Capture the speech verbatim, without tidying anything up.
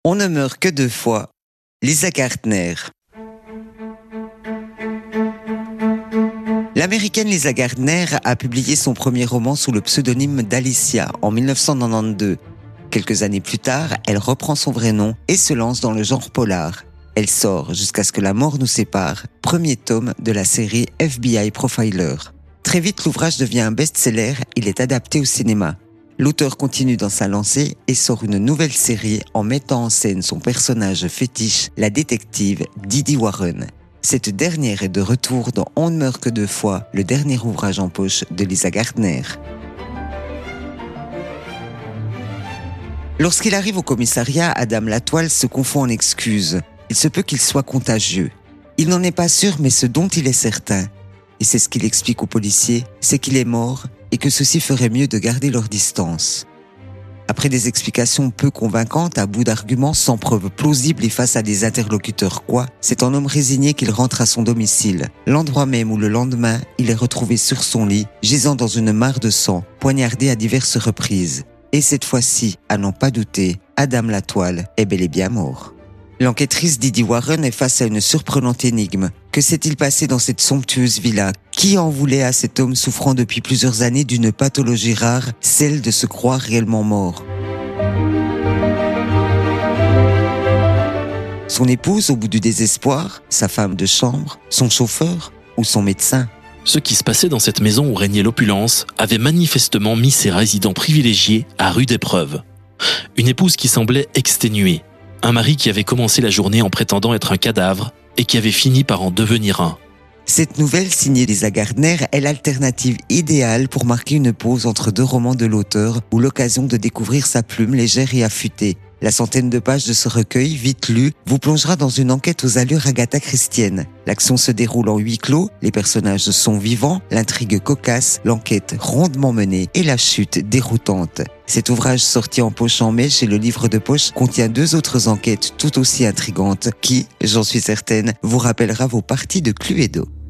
On ne meurt que deux fois. Lisa Gardner. L'américaine Lisa Gardner a publié son premier roman sous le pseudonyme d'Alicia en dix-neuf cent quatre-vingt-douze. Quelques années plus tard, elle reprend son vrai nom et se lance dans le genre polar. Elle sort Jusqu'à ce que la mort nous sépare, premier tome de la série F B I Profiler. Très vite, l'ouvrage devient un best-seller, il est adapté au cinéma. L'auteur continue dans sa lancée et sort une nouvelle série en mettant en scène son personnage fétiche, la détective Didi Warren. Cette dernière est de retour dans On ne meurt que deux fois, le dernier ouvrage en poche de Lisa Gardner. Lorsqu'il arrive au commissariat, Adam Latoile se confond en excuses. Il se peut qu'il soit contagieux. Il n'en est pas sûr, mais ce dont il est certain, et c'est ce qu'il explique aux policiers, c'est qu'il est mort et que ceux-ci feraient mieux de garder leur distance. Après des explications peu convaincantes, à bout d'arguments, sans preuves plausibles et face à des interlocuteurs quoi, c'est en homme résigné qu'il rentre à son domicile. L'endroit même où le lendemain, il est retrouvé sur son lit, gisant dans une mare de sang, poignardé à diverses reprises. Et cette fois-ci, à n'en pas douter, Adam Latoile est bel et bien mort. L'enquêtrice Didi Warren est face à une surprenante énigme. Que s'est-il passé dans cette somptueuse villa? Qui en voulait à cet homme souffrant depuis plusieurs années d'une pathologie rare, celle de se croire réellement mort? Son épouse au bout du désespoir, sa femme de chambre, son chauffeur ou son médecin? Ce qui se passait dans cette maison où régnait l'opulence avait manifestement mis ses résidents privilégiés à rude épreuve. Une épouse qui semblait exténuée. Un mari qui avait commencé la journée en prétendant être un cadavre et qui avait fini par en devenir un. Cette nouvelle signée Lisa Gardner est l'alternative idéale pour marquer une pause entre deux romans de l'auteur ou l'occasion de découvrir sa plume légère et affûtée. La centaine de pages de ce recueil, vite lu, vous plongera dans une enquête aux allures Agatha Christienne. L'action se déroule en huis clos, les personnages sont vivants, l'intrigue cocasse, l'enquête rondement menée et la chute déroutante. Cet ouvrage sorti en poche en mai chez le Livre de Poche contient deux autres enquêtes tout aussi intrigantes qui, j'en suis certaine, vous rappellera vos parties de Cluedo.